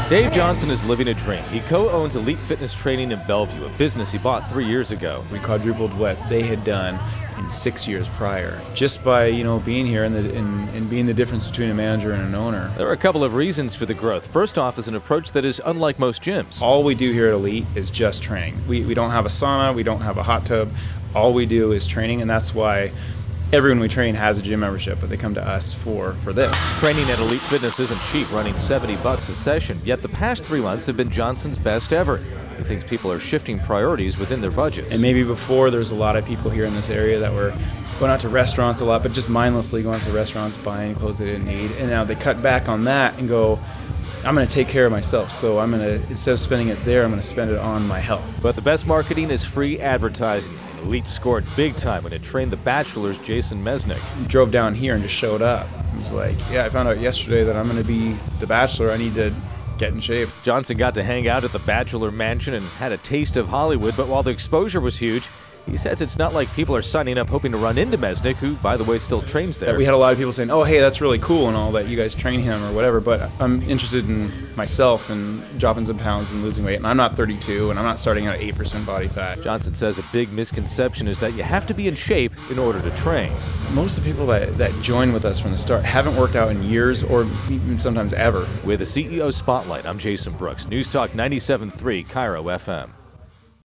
Dave Johnson is living a dream. He co-owns Elite Fitness Training in Bellevue, a business he bought 3 years ago. We quadrupled what they had done in 6 years prior, just by being here and being the difference between a manager and an owner. There are a couple of reasons for the growth. First off is an approach that is unlike most gyms. All we do here at Elite is just training. We don't have a sauna, we don't have a hot tub. All we do is training, and that's why everyone we train has a gym membership, but they come to us for this. Training at Elite Fitness isn't cheap, running $70 a session, yet the past 3 months have been Johnson's best ever. He thinks people are shifting priorities within their budgets. And maybe before there's a lot of people here in this area that were going out to restaurants a lot, but just mindlessly going out to restaurants, buying clothes they didn't need. And now they cut back on that and go, I'm going to take care of myself, so I'm going to, instead of spending it there, I'm going to spend it on my health. But the best marketing is free advertising. Elite scored big time when it trained The Bachelor's Jason Mesnick. Drove down here and just showed up. He was like, yeah, I found out yesterday that I'm going to be The Bachelor. I need to get in shape. Johnson got to hang out at the Bachelor Mansion and had a taste of Hollywood, but while the exposure was huge, he says it's not like people are signing up hoping to run into Mesnick, who, by the way, still trains there. We had a lot of people saying, oh, hey, that's really cool and all that you guys train him or whatever, but I'm interested in myself and dropping some pounds and losing weight, and I'm not 32, and I'm not starting at 8% body fat. Johnson says a big misconception is that you have to be in shape in order to train. Most of the people that join with us from the start haven't worked out in years or even sometimes ever. With the CEO Spotlight, I'm Jason Brooks, News Talk 97.3 KIRO FM.